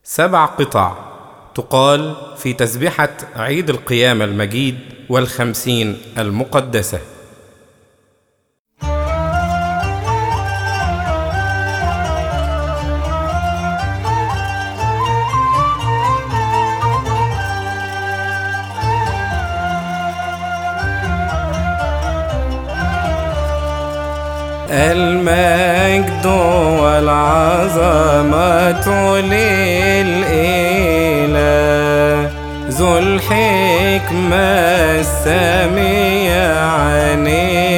7 قطع تقال في تسبحة عيد القيامة المجيد وال50 المقدسة. المجد والعظمة للإله ذو الحكمة السامية عن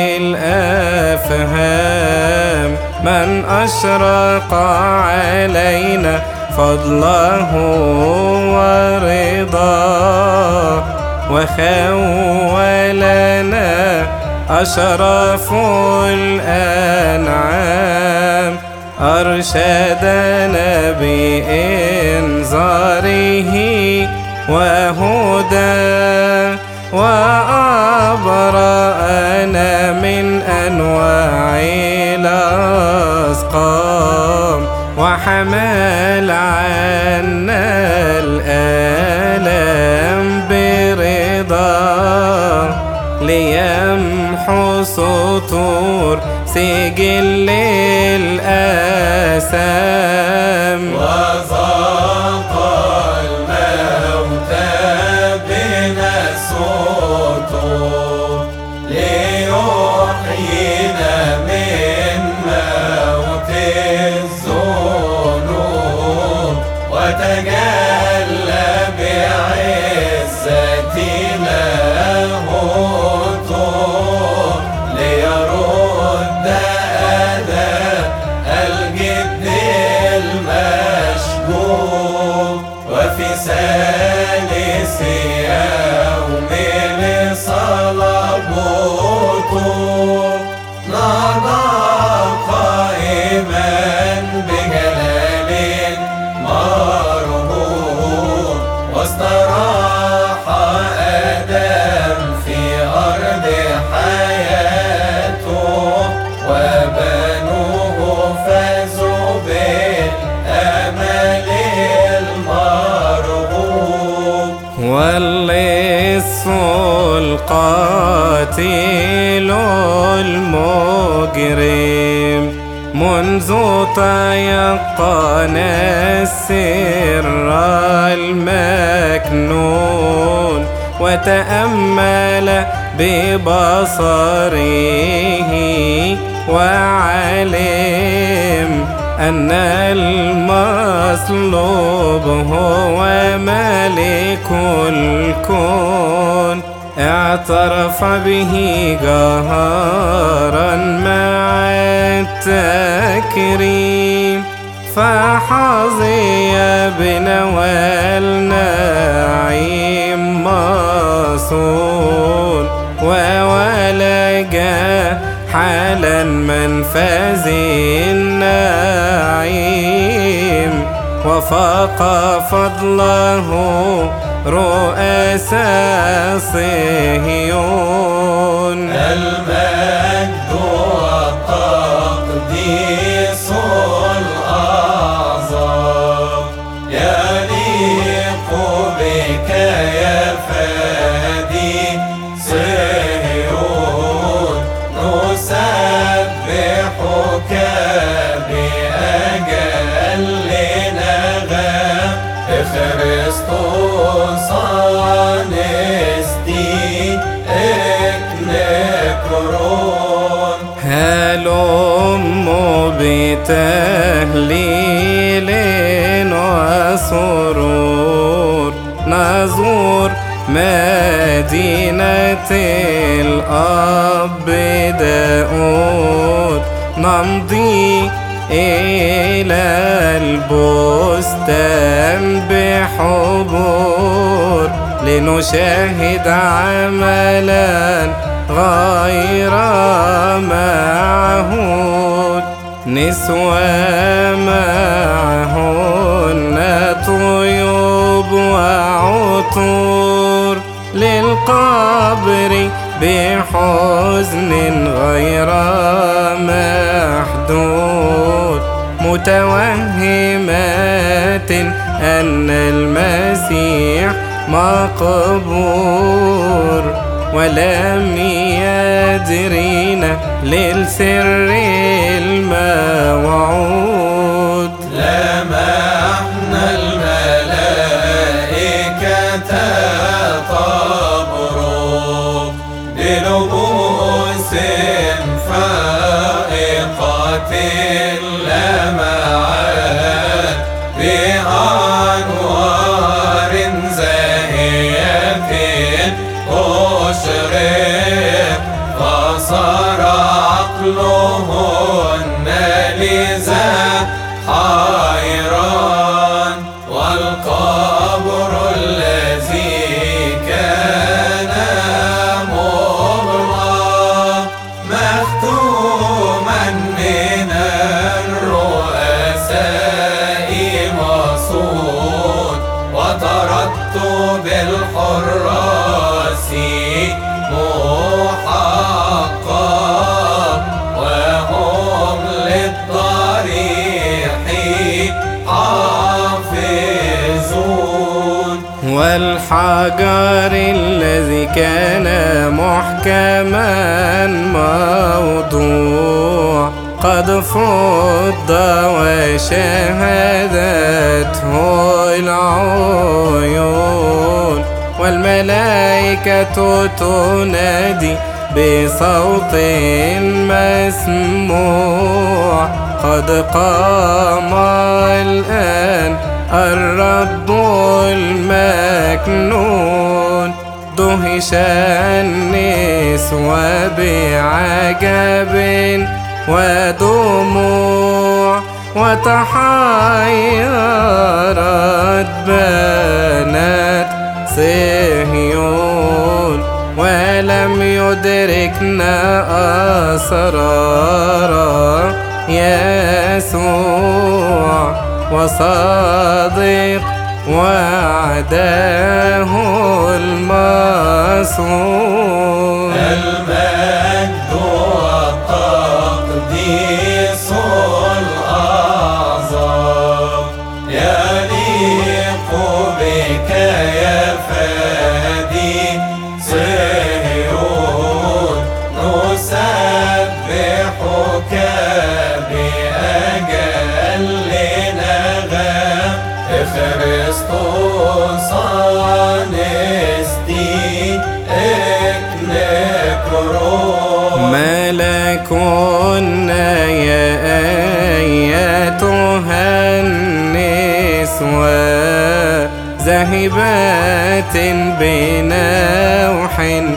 الأفهام، من أشرق علينا فضله ورضاه وخولنا أشرف الأنعام، أرشدنا بإنذاره وهدى وأبرأنا من أنواع الأسقام، وحمل عنا الآلام برضاه ليمحو سطور سجل الآثام، وذاق الموت بنا السطور ليحيينا من موت الذنوب، وتجلى بعزة لاهوته ليرد أداء الجد المشجوب، وفي ثالث يوم لصلبوته نضع قائما بجلال مرهون، واستراح آدم في أرض حياته، وبنوه فازوا بالأمل المرغوب. واللص القاتل المجرم منذ تيقن السر المكنون، وتأمل ببصره وعلم أن المصلوب هو ملك الكون، اعترف به جهارا مع التكريم، فحظي بنوال نعيم مصون، وولج حالا منفذ النعيم، وفاق فضله رؤساء صهيون. المجد والتقديس الأعظم يليق بك يا فادي صهيون، نسبحك بأجل نغم بخريستوس أنستي اكنكرون. هلم بتهليل وسرور نزور مدينة الأب داود، نمضي إلى البستان بحبور لنشاهد عملا غير معهود، نسوى معهن طيوب وعطور للقبر بحزن غير محدود، متوهمات أن المسيح مقبور، ولم يدرين للسر الموعود. لمحنا الملائكة تبرق بلبوس فائقة لمعت بأنوار زاهية تشرق، فصار عقلهن لذا حيران، والقبر الذي كان مغلق مختوما من الرؤساء مصون، وترتب الحراس محقق، وهم للضريح حافظون. والحجر الذي كان محكما موضوع قد فض وشاهدته العيون، والملائكة تنادي بصوت مسموع: قد قام الآن الرب المكنون. دهش النسوة بعجب ودموع، وتحيرت بنات صهيون، ولم يدركن أسرار يسوع وصادق وعده المصون. المجد والتقديس الأعظم يليق بك يا فادي صهيون، نسبحك بأجل نغم كريستوس أنستي اكنكرون. ملكنا يا أيتها النسوة ذاهبات بنوح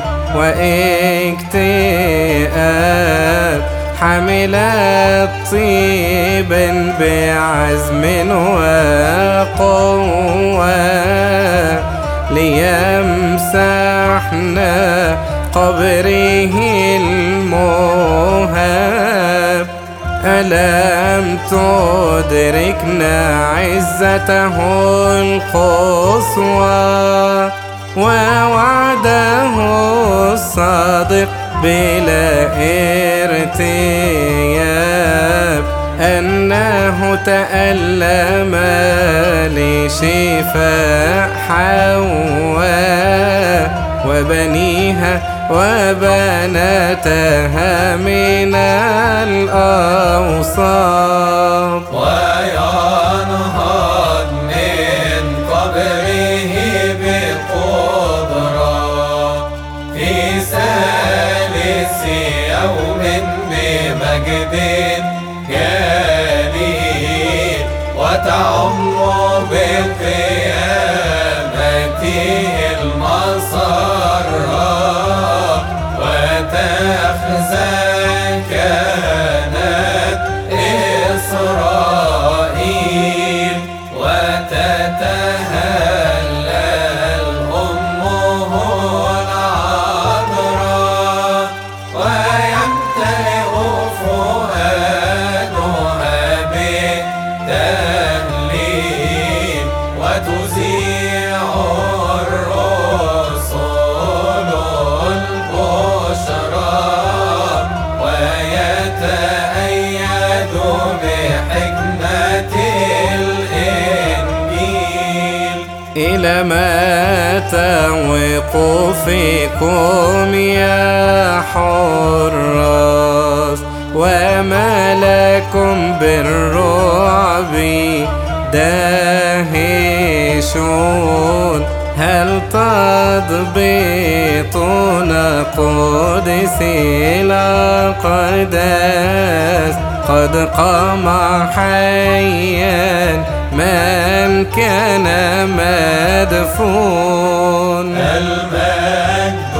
واكتئاب، حملت طيبا بعزم وقوة، ليمسحنا قبره المهاب. ألم تدركنا عزته القصوى، ووعده الصادق بلا ارتياب، أنه تألم لشفاء حواء وبنيها وبناتها من الأوصاب. وينهض من قبره بقدرة في ثالث يوم بمجد جليل، وتعم بقيامته المسرة، وتخزى كانت إسرائيل، وتتهلل أمه العذراء، ويمتلئ فؤادها بالتهليل، وتذيع الرسل البشرى، ويتأيد بحكمة إلى متى وقوفكم يا حراس؟ وما لكم بالرعب داهشون؟ هل تضبطون قدسي الأقداس؟ قد قام حيا من كان مدفون. المجد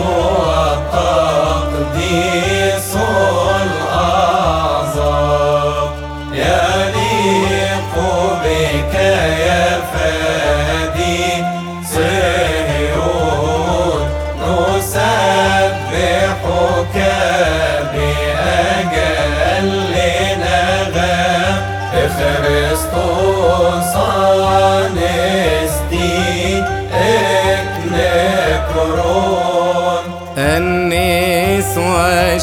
والتقديس الأعظم يليق بك يا فادي صهيون، نسبحك بأجل نغم خريستوس أنستي اكنكرون. النسوة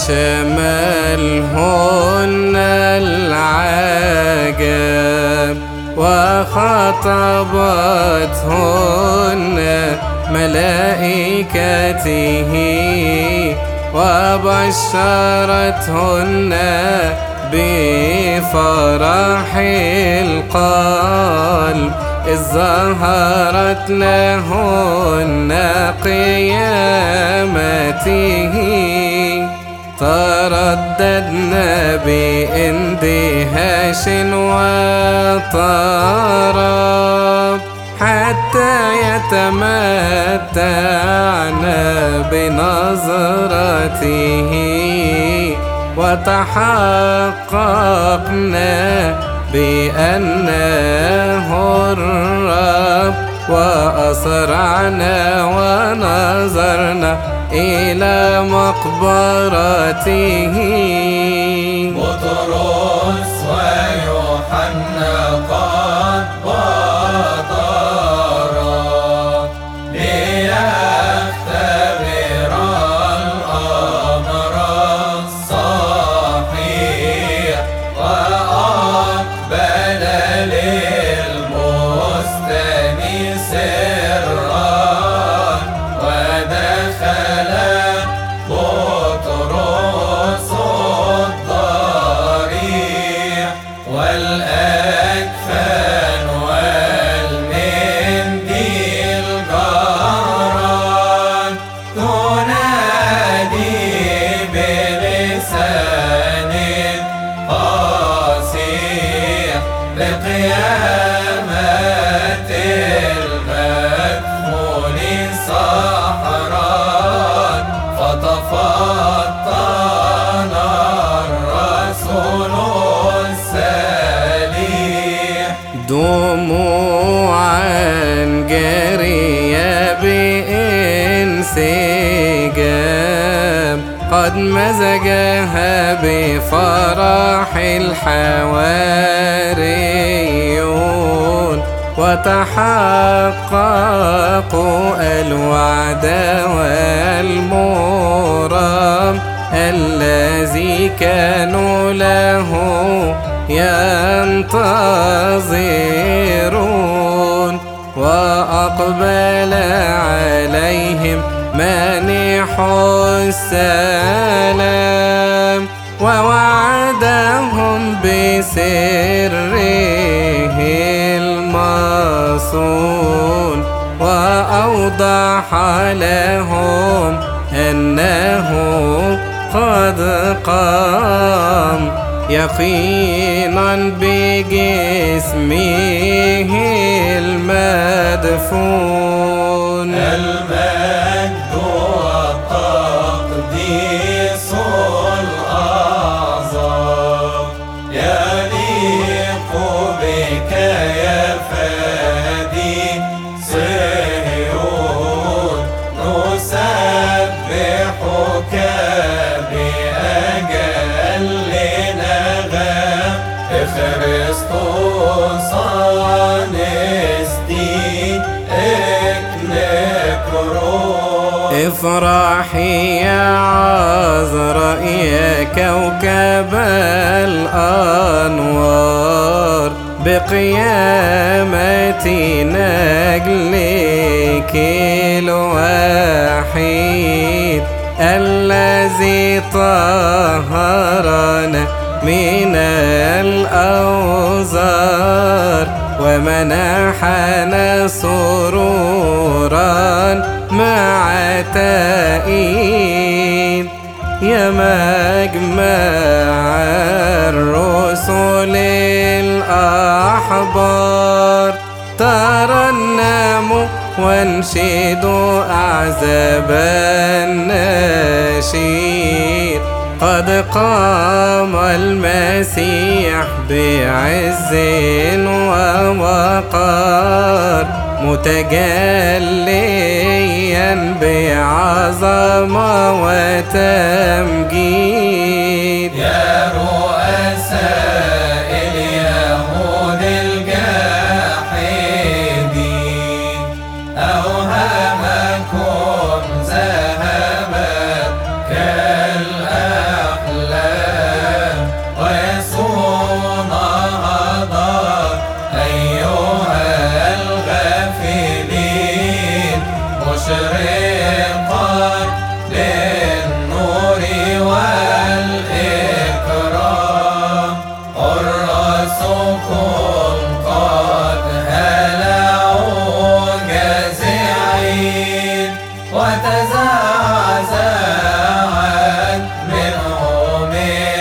شملهن العجب وخطبتهن ملائكته وبشرتهن بفرح القلب إذ ظهرت لهن قيامته. ترددن باندهاش وطرب حتى يتمتعن بنظرته، وتحققنا بأنه الرب، وأسرعنا ونظرنا إلى مقبرته. بطرس ويوحنا قد بادرا ليختبر الأمر الصحيح، وأقبل للبستان سرا، ودخل بطرس الضريح والأكفان والمنديل جران، تنادي بلسان فصيح بقيامة المدفون سحران، فتفطن الرسول السليح. دموعا جارية بانسجام قد مزجها بفرح الحواريون، وتحققوا الوعد والمرام الذي كانوا له ينتظرون. وأقبل عليهم مانح السلام، ووعدهم بسره المصون، وأوضح لهم أنه قد قام يقينا بجسمه المدفون. المجد والتقديس الأعظم يليق بك يا فادي صهيون، نسبحك بأجل نغم خريستوس أنستي اكنكرون. افرحي يا عذراء يا كوكب الأنوار بقيامة نجل الملك الوحيد الذي طهرنا من الأوزار ومنحنا سرورا مع تأييد. يا مجمع الرسل الأحبار ترنموا وانشدوا أعزب النشيد. قد قام المسيح بعز ووقار متجليا بعظمة وتمجيد. يا رؤساء اليهود الجاحدين أوهامكم ذهبت كالأحلام ويصونها دار أيها الغافلين مشرقا للنور والإكرام. حراسكم قد هلعوا جازعين وتزعزعت منهم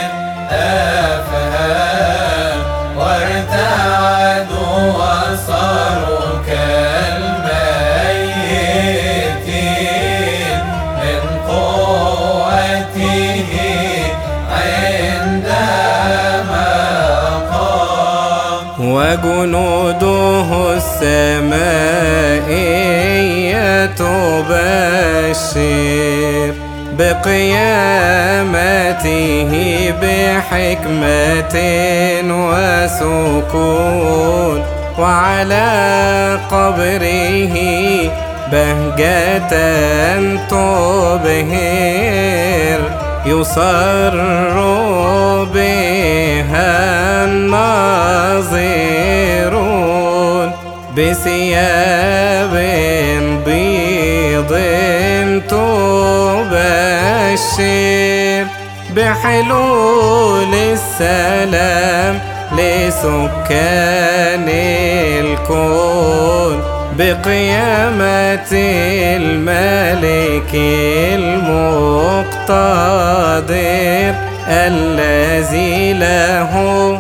الأفهام وارتعدوا وصاروا كالميتين من قوته عندما قام. وجنوده السمائية تبشر بقيامته بحكمة وسكون وعلى قبره بهجة تبهر يصر بها الناظرون بثياب بيض تبشر بحلول السلام لسكان الكون بقيامة الملك المقتدر الذي له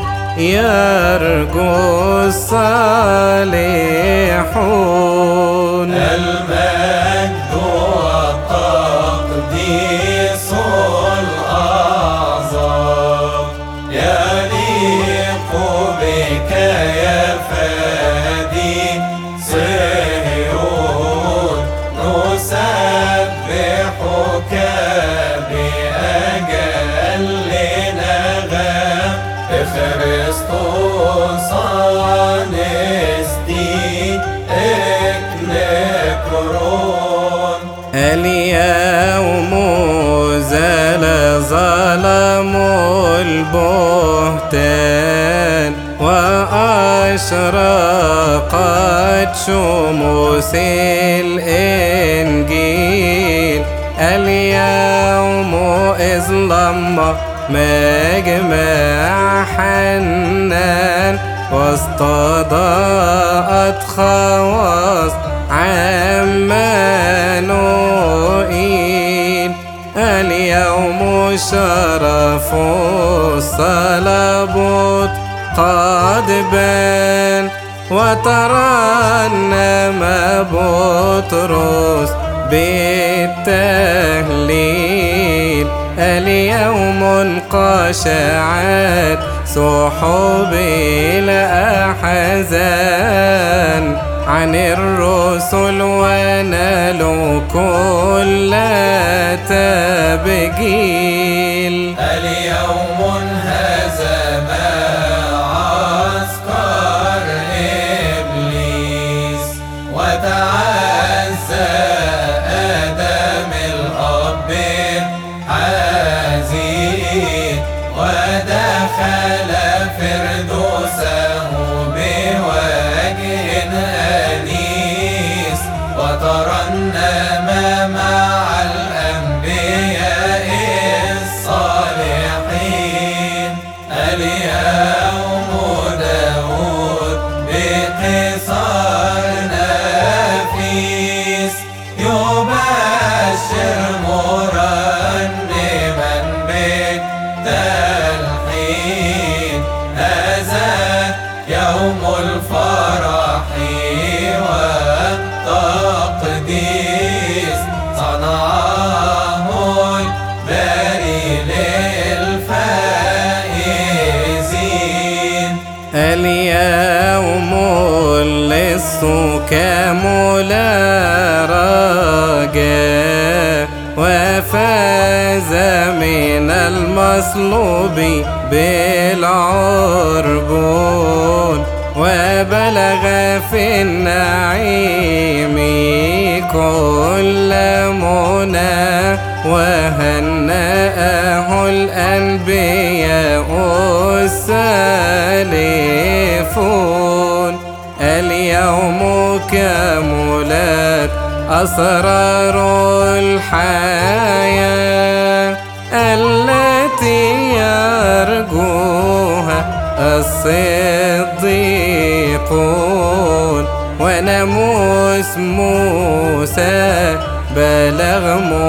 يرجو الصالحون. المجد والتقديس الأعظم يليق بك يا فادي صهيون. نسبحك بأجل نغم بخريستوس أنستي اكنكرون. اليوم زال ظلم البهتان وأشرقت شموس الإنجيل. اليوم إذ لما مجمع حنان واستضاءت خواص عمانوئيل. اليوم شرف الصلبوت قد بان وترنم بطرس بالتهليل. اليوم انقشعت سحب الأحزان عن الرسل ونالوا كل تبجيل. اليوم انهزم عسكر إبليس وتعزى آدم الأب حزين ودخل فردوسه بوجه أنيس وترى كمل رجاء وفاز من المصلوب بالعربون وبلغ في النعيم كل منى وهنأه الأنبياء السالفون اليوم كملت أسرار الحياة التي يرجوها الصديقون وناموس موسى بلغ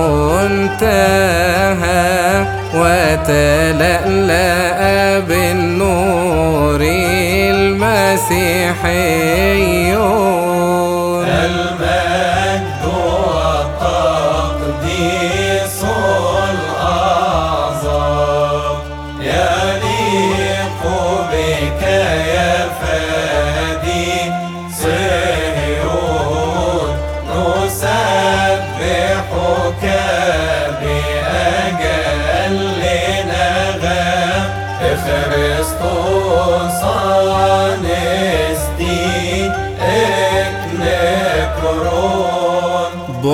منتهى وتلألأ بالنور المسيحيون المجد والتقديس الأعظم يليق بك يا فادي صهيون نسبحك بأجل نغم خريستوس أنستي اكنكرون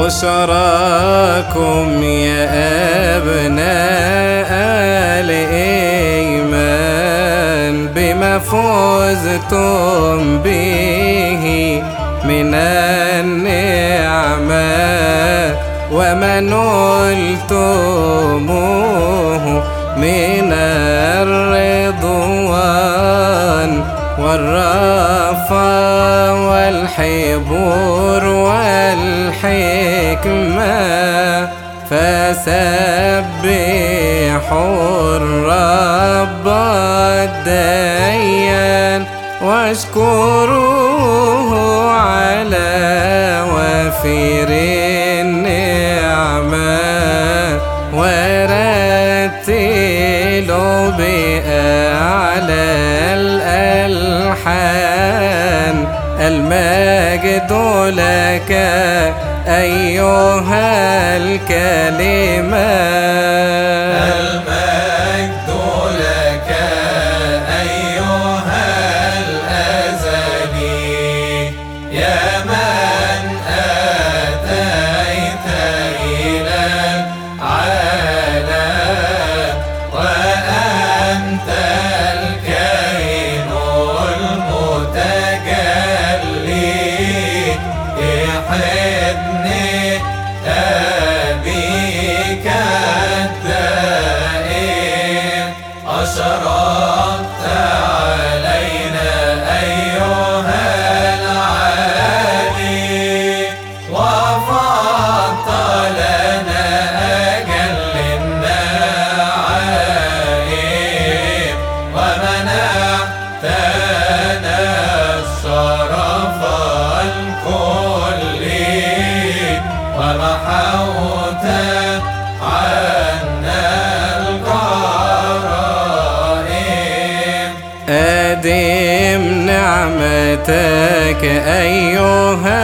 بشراكم يا أبناء الإيمان بما فزتم به من النعمة وما نلتموه من الرضوان والرأفة والحبور والحكمة فسبحوا الرب الديان واشكروه على وفير النعمة ورتلوا بأعلى الألحان المجد لك أيها الكلمة المجد لك أيها الأزلي يا من أتيت إلى العالم وأنت الكائن المتجلي بحضن أبيك الدائم أشرقت علينا أيها العالي وفضت لنا أجل النعائم ومنحتنا الشرف الكلي ومحوت عنا الجرائم أدم نعمتك أيها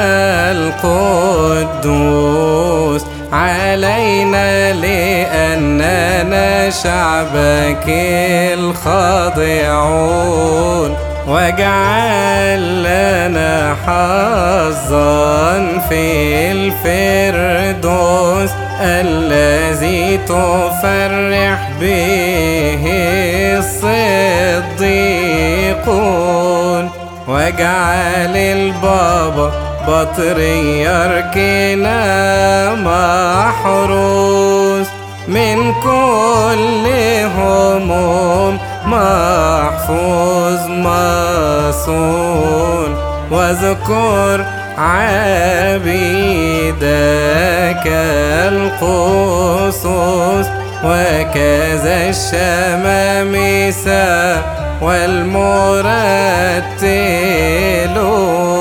القدوس علينا لأننا شعبك الخاضعون واجعل لنا حظا في الفردوس الذي تفرح به الصديقون واجعل البابا بطريركنا محروس من كل هموم محفوظ مصون واذكر عبيدك القصوص وكذا الشمامسة والمرتلون